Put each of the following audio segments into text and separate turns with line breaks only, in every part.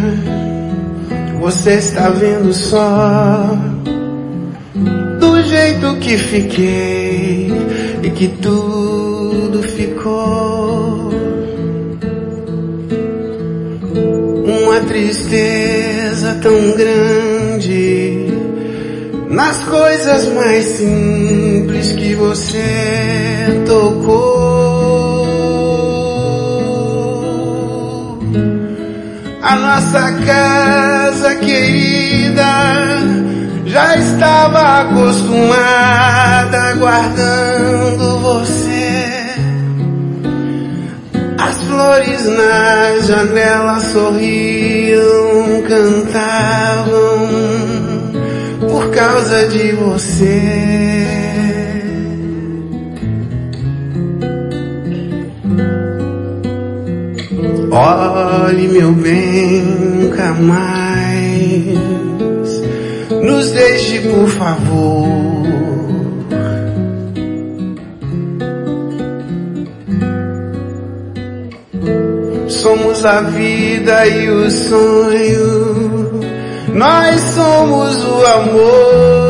você está vendo só do jeito que fiquei e que tudo ficou. Uma tristeza tão grande nas coisas mais simples que você tocou. A nossa casa querida já estava acostumada guardando você. As flores na janela sorriam, cantavam por causa de você. Olhe, meu bem, nunca mais nos deixe, por favor. Somos a vida e o sonho, nós somos o amor.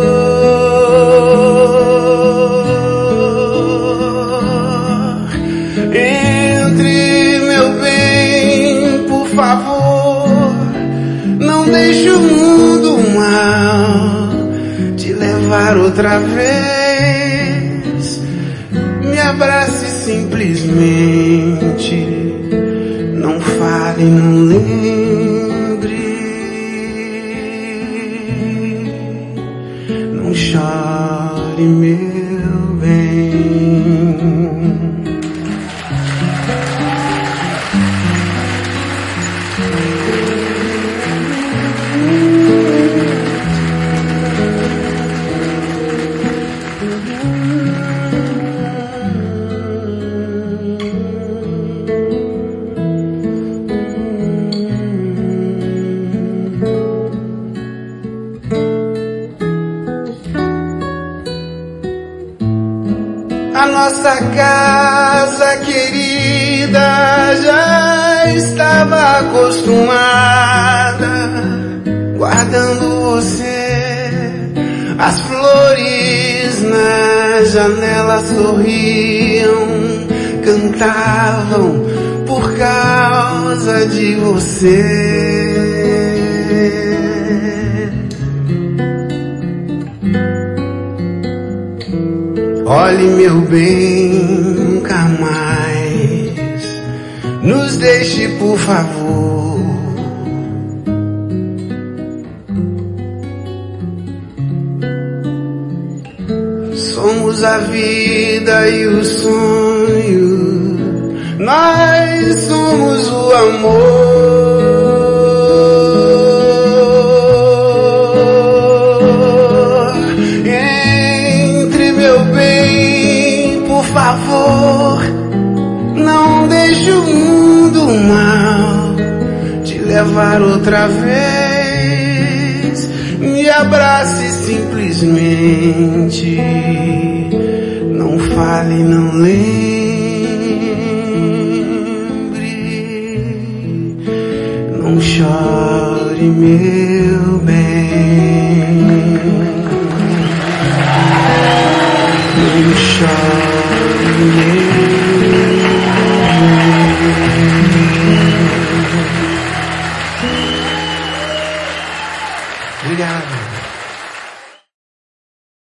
Entre, meu bem, por favor, não deixe o mundo mal te levar outra vez. Me abrace simplesmente, não fale, não lembre, não chore, meu bem. A nossa casa querida já estava acostumada guardando você. As flores na janela sorriam, cantavam por causa de você. Olhe, meu bem, nunca mais nos deixe, por favor. Somos a vida e o sonho, nós somos o amor. Por favor, não deixe o mundo mal te levar outra vez. Me abrace simplesmente, não fale, não lembre, não chore, meu bem. Não chore. Obrigado.